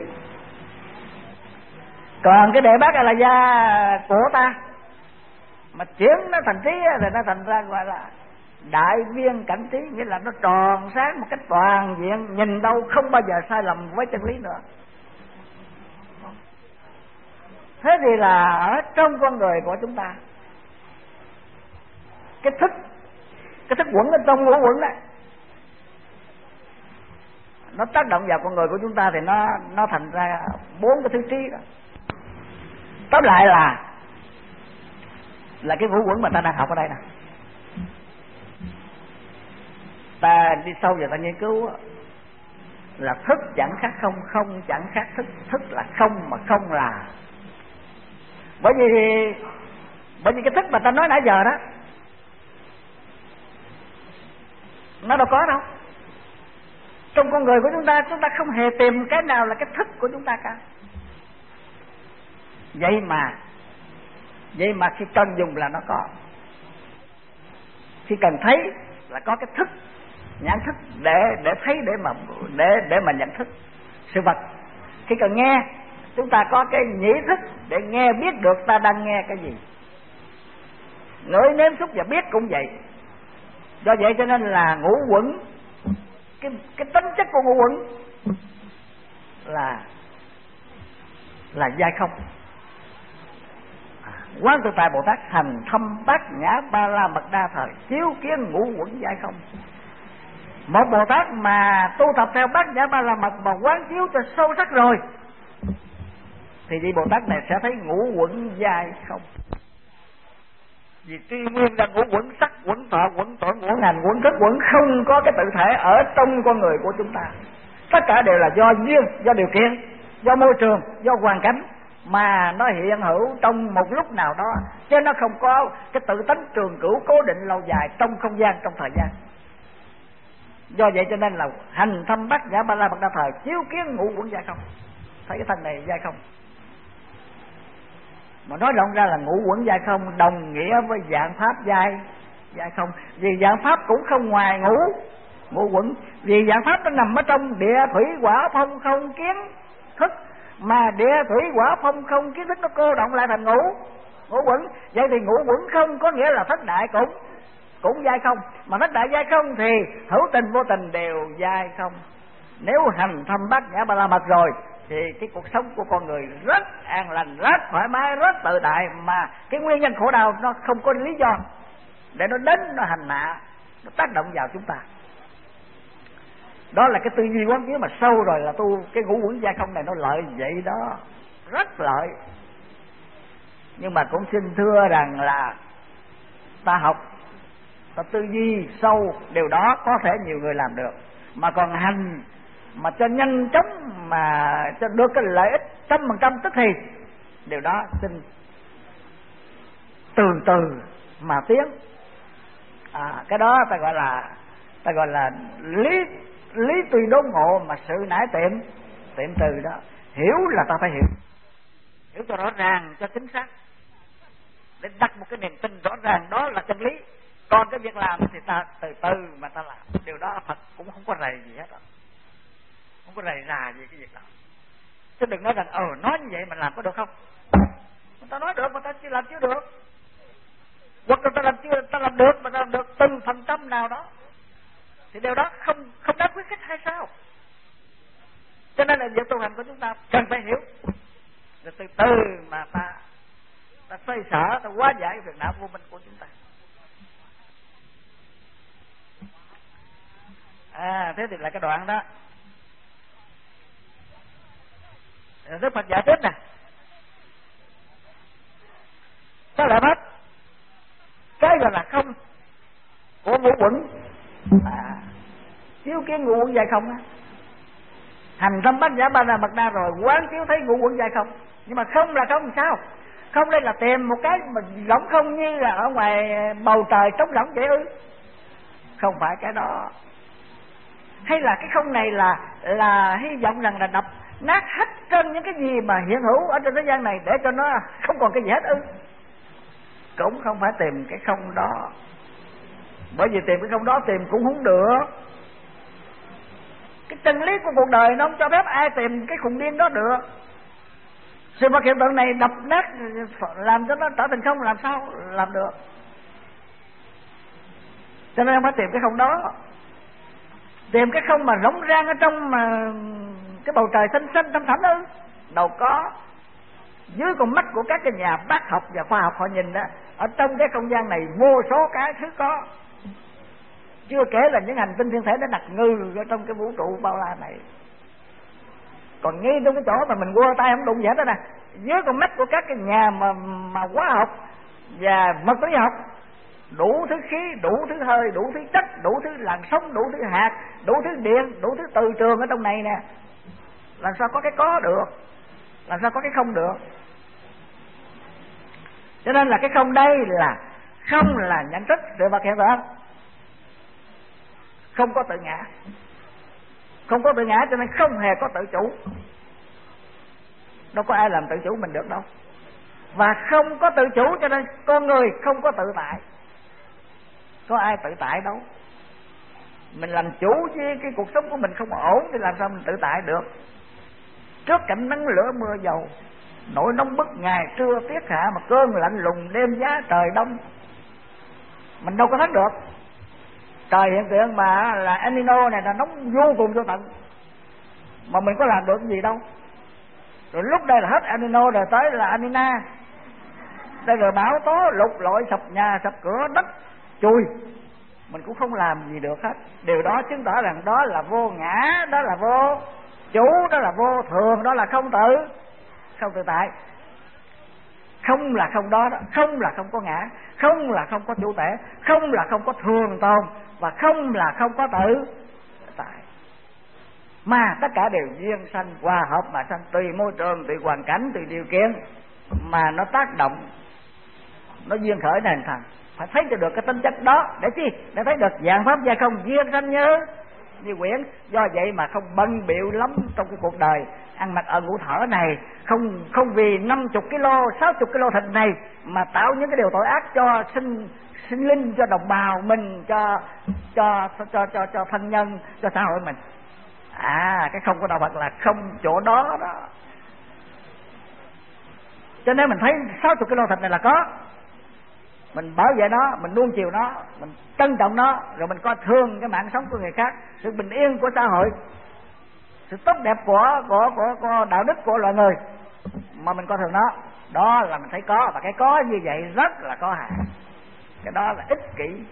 Còn cái đệ bát a la gia của ta mà chuyển nó thành trí thì nó thành ra gọi là đại viên cảnh trí, nghĩa là nó tròn sáng một cách toàn diện, nhìn đâu không bao giờ sai lầm với chân lý nữa. Thế thì là ở trong con người của chúng ta, cái thức cái thức quẩn ở trong ngũ quẩn này, nó tác động vào con người của chúng ta thì nó nó thành ra bốn cái thứ trí đó. Tóm lại là là cái ngũ quẩn mà ta đang học ở đây nè, ta đi sâu vào ta nghiên cứu là thức chẳng khác không, không chẳng khác thức, thức là không mà không là. Bởi vì bởi vì cái thức mà ta nói nãy giờ đó, nó đâu có đâu. Trong con người của chúng ta, chúng ta không hề tìm cái nào là cái thức của chúng ta cả. Vậy mà Vậy mà khi cần dùng là nó có. Khi cần thấy là có cái thức, nhãn thức để để thấy, để mà để để mà nhận thức sự vật. Khi cần nghe, chúng ta có cái nhĩ thức để nghe biết được ta đang nghe cái gì. Ngửi nếm xúc và biết cũng vậy. Do vậy cho nên là ngũ quẩn, cái cái tính chất của ngũ quẩn là là giai không. Quán Tự Tại Bồ Tát hành thâm bát nhã ba la mật đa thời, chiếu kiến ngũ quẩn giai không. Một Bồ Tát mà tu tập theo bát nhã ba la mật mà quán chiếu cho sâu sắc rồi thì vị Bồ Tát này sẽ thấy ngũ quẩn giai không. Vì tuy nguyên là ngũ quẩn sắc, quẩn thọ, quẩn tội, quẩn hành, quẩn thức, quẩn không có cái tự thể ở trong con người của chúng ta. Tất cả đều là do duyên, do điều kiện, do môi trường, do hoàn cảnh mà nó hiện hữu trong một lúc nào đó, chứ nó không có cái tự tánh trường cửu cố định lâu dài trong không gian, trong thời gian. Do vậy cho nên là hành thâm bát nhã ba la mật đa thời, chiếu kiến ngũ quẩn giai không. Thấy cái thân này giai không. Mà nói rộng ra là ngũ quẩn giai không đồng nghĩa với dạng pháp giai giai không. Vì dạng pháp cũng không ngoài ngũ ngũ quẩn. Vì dạng pháp nó nằm ở trong địa thủy hỏa phong không kiến thức, mà địa thủy hỏa phong không kiến thức nó cô động lại thành ngũ ngũ quẩn. Vậy thì ngũ quẩn không có nghĩa là thất đại cũng cũng giai không. Mà thất đại giai không thì hữu tình vô tình đều giai không. Nếu hành thâm bát nhã ba la mật rồi thì cái cuộc sống của con người rất an lành, rất thoải mái, rất tự tại, mà cái nguyên nhân khổ đau nó không có lý do để nó đến, nó hành hạ, nó tác động vào chúng ta. Đó là cái tư duy quán chiếu mà sâu rồi là tu cái ngũ uẩn giai không này nó lợi vậy đó, rất lợi. Nhưng mà cũng xin thưa rằng là ta học, ta tư duy sâu, điều đó có thể nhiều người làm được, mà còn hành mà cho nhanh chóng mà cho được cái lợi ích trăm phần trăm tức thì, điều đó xin từ từ mà tiến. À, cái đó ta gọi là ta gọi là lý lý tùy đốn ngộ, mà sự nải tiệm tiệm từ đó. Hiểu là ta phải hiểu, hiểu cho rõ ràng, cho chính xác, để đặt một cái niềm tin rõ ràng đó là chân lý. Còn cái việc làm thì ta từ từ mà ta làm, điều đó Phật cũng không có rầy gì hết đó, không có rầy rà gì cái việc đó. Chứ đừng nói rằng ờ nói như vậy mà làm có được không? Người ta nói được mà ta chưa làm chưa được, hoặc là ta làm chưa ta làm được mà ta làm được từng phần trăm nào đó, thì điều đó không không đáng khuyến khích hay sao? Cho nên là việc tu hành của chúng ta cần phải hiểu, rồi từ từ mà ta ta xoay sở, ta hóa giải việc não vô minh của chúng ta. À, thế thì là cái đoạn đó Đức Phật giải thích nè. Sao lại hết cái gọi là không của ngũ uẩn, à, chiếu kiến ngũ uẩn giai không á, hành thâm bát nhã ba la mật đa rồi quán chiếu thấy ngũ uẩn giai không. Nhưng mà không là không sao? Không đây là tìm một cái mình rỗng không như là ở ngoài bầu trời trống rỗng vậy ư? Không phải cái đó. Hay là cái không này là là hy vọng rằng là đập nát hết trơn những cái gì mà hiện hữu ở trên thế gian này để cho nó không còn cái gì hết ư? Cũng không phải tìm cái không đó. Bởi vì tìm cái không đó tìm cũng không được. Cái chân lý của cuộc đời nó không cho phép ai tìm cái khùng điên đó được. Sự vật hiện tượng này đập nát làm cho nó trở thành không, làm sao làm được? Cho nên không phải tìm cái không đó. Tìm cái không mà rỗng rang ở trong mà cái bầu trời xanh xanh thăm thẳm ư? Đâu có. Dưới con mắt của các cái nhà bác học và khoa học họ nhìn đó, ở trong cái không gian này vô số cái thứ có. Chưa kể là những hành tinh thiên thể nó đặt ngư ở trong cái vũ trụ bao la này. Còn ngay trong cái chỗ mà mình quơ tay không đụng gì hết đó nè, dưới con mắt của các cái nhà mà mà hóa học và vật lý học, đủ thứ khí, đủ thứ hơi, đủ thứ chất, đủ thứ làn sóng, đủ thứ hạt, đủ thứ điện, đủ thứ từ trường ở trong này nè. Làm sao có cái có được? Làm sao có cái không được? Cho nên là cái không đây là không là nhận thức sự vật hiện tượng, không có tự ngã. Không có tự ngã cho nên không hề có tự chủ. Đâu có ai làm tự chủ mình được đâu. Và không có tự chủ cho nên con người không có tự tại. Có ai tự tại đâu. Mình làm chủ với cái cuộc sống của mình không ổn thì làm sao mình tự tại được? Trước cảnh nắng lửa mưa dầu, nỗi nóng bức ngày trưa tiết hạ, mà cơn lạnh lùng đêm giá trời đông, mình đâu có thoát được. Trời hiện tượng mà là El Nino này là nóng vô cùng vô tận, mà mình có làm được cái gì đâu. Rồi lúc đây là hết El Nino rồi tới là La Nina. Đây rồi bão tố lụt lội, sập nhà sập cửa, đất chui, mình cũng không làm gì được hết. Điều đó chứng tỏ rằng đó là vô ngã, đó là vô chủ, đó là vô thường, đó là không tự không tự tại. Không là không đó, đó. Không là không có ngã, không là không có chủ thể, không là không có thường tồn, và không là không có tự tại. Mà tất cả đều duyên sanh, hòa hợp mà sanh, tùy môi trường, tùy hoàn cảnh, tùy điều kiện mà nó tác động, nó duyên khởi nền thành. Phải thấy cho được cái tính chất đó để chi? Để thấy được dạng pháp gia không duyên sanh như như quyển. Do vậy mà không bận bịu lắm trong cái cuộc đời ăn mặc ở ngũ thở này, không không vì năm chục kilo, sáu chục kilo thịt này mà tạo những cái điều tội ác cho sinh sinh linh, cho đồng bào mình, cho cho cho cho cho, cho thân nhân, cho xã hội mình. À, cái không của đạo Phật là không chỗ đó đó. Cho nên mình thấy sáu chục kilo thịt này là có, mình bảo vệ nó, mình nuông chiều nó, mình trân trọng nó, rồi mình coi thương cái mạng sống của người khác, sự bình yên của xã hội, sự tốt đẹp của của của, của đạo đức của loài người mà mình coi thường nó, đó là mình thấy có, và cái có như vậy rất là có hại. Cái đó là ích kỷ,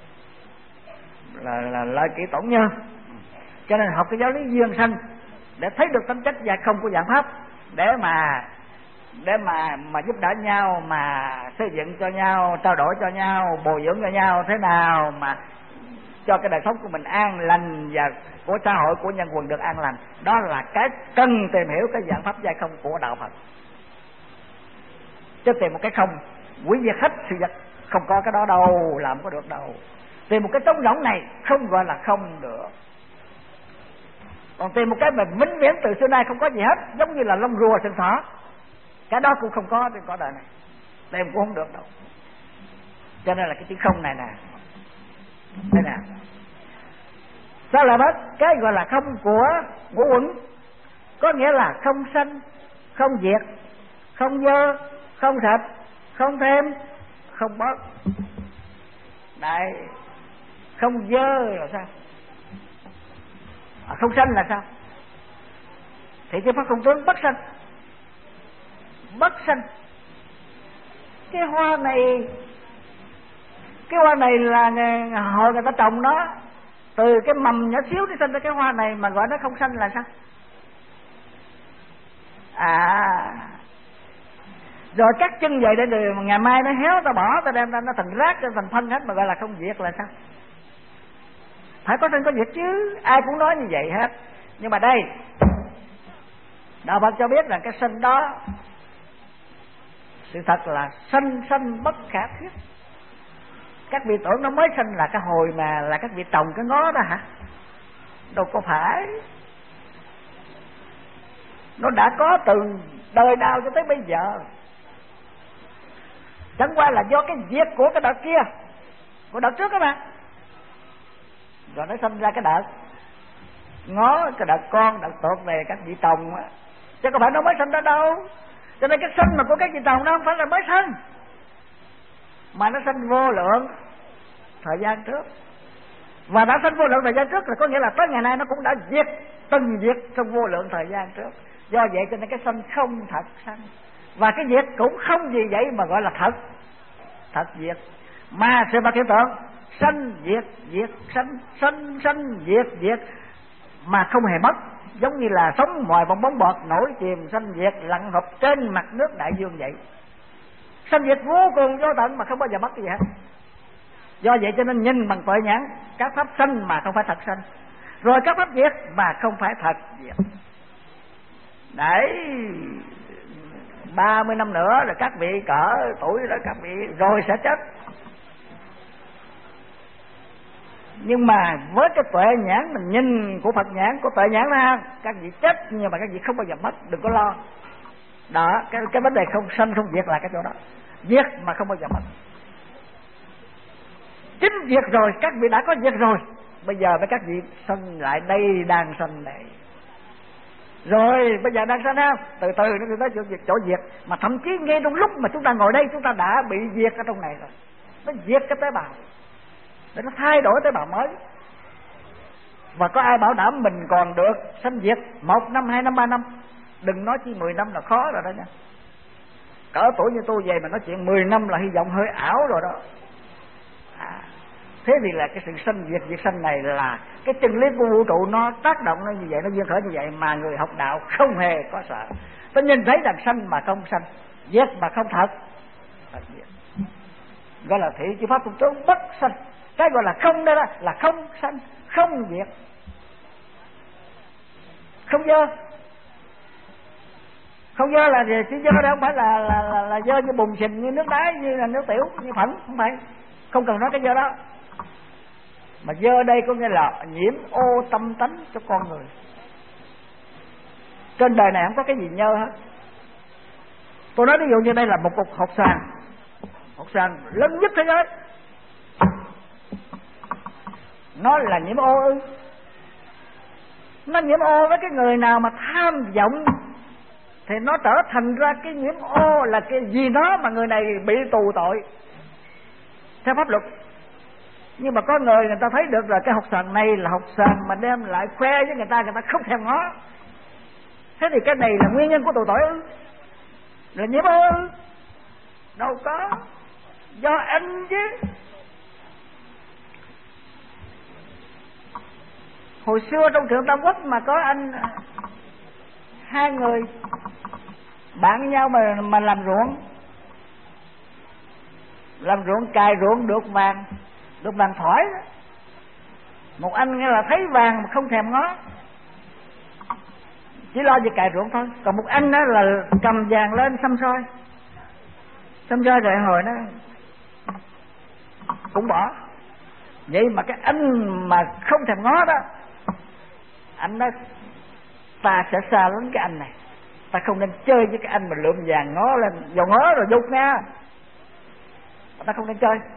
là là lợi kỷ tổn nhân. Cho nên học cái giáo lý duyên sanh để thấy được tính chất và không của dạng pháp, để mà để mà mà giúp đỡ nhau, mà xây dựng cho nhau, trao đổi cho nhau, bồi dưỡng cho nhau thế nào mà cho cái đời sống của mình an lành và của xã hội, của nhân quần được an lành. Đó là cái cần tìm hiểu cái dạng pháp giai không của đạo Phật, chứ tìm một cái không hủy diệt hết sự vật, không có cái đó đâu, làm có được đâu. Tìm một cái trống rỗng này không gọi là không được. Còn tìm một cái mà vĩnh viễn từ xưa nay không có gì hết, giống như là lông rùa sừng thỏ, cái đó cũng không có trên cõi đời này, tìm cũng không được đâu. Cho nên là cái chữ không này nè, đây nè, sao lại mất cái gọi là không của ngũ uẩn, có nghĩa là không sanh, không diệt, không dơ, không sạch, không thêm, không bớt. Đấy, không dơ là sao? À, không sanh là sao? Thì cái pháp không tướng bất sanh. Bất sanh, cái hoa này, cái hoa này là hồi người ta trồng nó, từ cái mầm nhỏ xíu nó sinh ra cái hoa này mà gọi nó không sanh là sao? À, rồi cắt chân vậy để rồi ngày mai nó héo, ta bỏ, ta đem ra nó thành rác, thành phân hết mà gọi là không diệt là sao? Phải có sanh có diệt chứ, ai cũng nói như vậy hết. Nhưng mà đây đạo Phật cho biết là cái sanh đó sự thật là sanh sanh bất khả thuyết. Các vị tưởng nó mới sanh là cái hồi mà là các vị trồng cái ngó đó hả? Đâu có phải. Nó đã có từ đời nào cho tới bây giờ. Chẳng qua là do cái diệt của cái đợt kia, của đợt trước các bạn, rồi nó sinh ra cái đợt ngó, cái đợt con, đợt tuột về các vị trồng á, chứ không phải nó mới sinh ra đâu. Cho nên cái sinh mà của các vị trồng nó không phải là mới sinh, mà nó sinh vô lượng thời gian trước. Và đã sinh vô lượng thời gian trước là có nghĩa là tới ngày nay nó cũng đã diệt, từng diệt trong vô lượng thời gian trước. Do vậy cho nên cái sanh không thật sanh, và cái diệt cũng không gì vậy mà gọi là thật, thật diệt. Mà sự vật hiện tượng sanh diệt, diệt sanh, sanh sanh diệt diệt mà không hề mất, giống như là sống ngoài bong bóng bọt, nổi chìm sanh diệt lặn hụp trên mặt nước đại dương vậy. Sanh diệt vô cùng vô tận mà không bao giờ mất cái gì hết. Do vậy cho nên nhìn bằng tuệ nhãn, các pháp sanh mà không phải thật sanh, rồi các pháp diệt mà không phải thật diệt. Đấy, ba mươi năm nữa là các vị cỡ tuổi là các vị rồi sẽ chết. Nhưng mà với cái tuệ nhãn mình nhìn của Phật nhãn, của tuệ nhãn ra, các vị chết nhưng mà các vị không bao giờ mất, đừng có lo. Đó, cái cái vấn đề không sanh không diệt là cái chỗ đó, diệt mà không bao giờ mất. Chính diệt rồi, các vị đã có diệt rồi, bây giờ với các vị sanh lại đây, đang sanh này. Rồi bây giờ đang sanh không? Từ từ nó tới chỗ diệt, chỗ diệt. Mà thậm chí ngay trong lúc mà chúng ta ngồi đây, chúng ta đã bị diệt ở trong này rồi. Nó diệt cái tế bào để nó thay đổi tế bào mới. Và có ai bảo đảm mình còn được sanh diệt một năm, hai năm, ba năm? Đừng nói chi mười năm là khó rồi đó nha. Cỡ tuổi như tôi về mà nói chuyện mười năm là hy vọng hơi ảo rồi đó. À, thế thì là cái sự sanh diệt, diệt sanh này là cái chân lý của vũ trụ, nó tác động nó như vậy, nó duyên khởi như vậy mà người học đạo không hề có sợ. Tôi nhìn thấy rằng sanh mà không sanh, diệt mà không thật, thật diệt. Gọi là thị chư pháp công tướng bất sanh. Cái gọi là không đây là, là không sanh, không diệt, không dơ. Không dơ là gì? Chứ dơ đây không phải là là, là, là dơ như bùn xình, như nước đáy, như là nước tiểu, như phẫn, không phải. Không cần nói cái dơ đó. Mà dơ đây có nghĩa là nhiễm ô tâm tánh cho con người. Trên đời này không có cái gì nhơ hết. Tôi nói ví dụ như đây là một cục hột xoàn, hột xoàn lớn nhất thế giới, nó là nhiễm ô ư? Nó nhiễm ô với cái người nào mà tham vọng thì nó trở thành ra cái nhiễm ô là cái gì đó mà người này bị tù tội theo pháp luật. Nhưng mà có người người ta thấy được là cái hột xoàn này là hột xoàn mà đem lại khoe với người ta, người ta không thèm ngó. Thế thì cái này là nguyên nhân của tội tội ư? Là nhiễm ư? Đâu có, do anh chứ. Hồi xưa trong Thượng Tam Quốc mà có anh hai người bạn với nhau mà mà làm ruộng, làm ruộng cài ruộng được vàng, được vàng thỏi. Một anh nghe là thấy vàng mà không thèm ngó, chỉ lo về cài ruộng thôi. Còn một anh đó là cầm vàng lên xăm soi, xăm soi rồi hồi nó cũng bỏ. Vậy mà cái anh mà không thèm ngó đó, anh nói ta sẽ xa lánh cái anh này, ta không nên chơi với cái anh mà lượm vàng ngó lên, dầu ngó rồi dục nha, ta không nên chơi.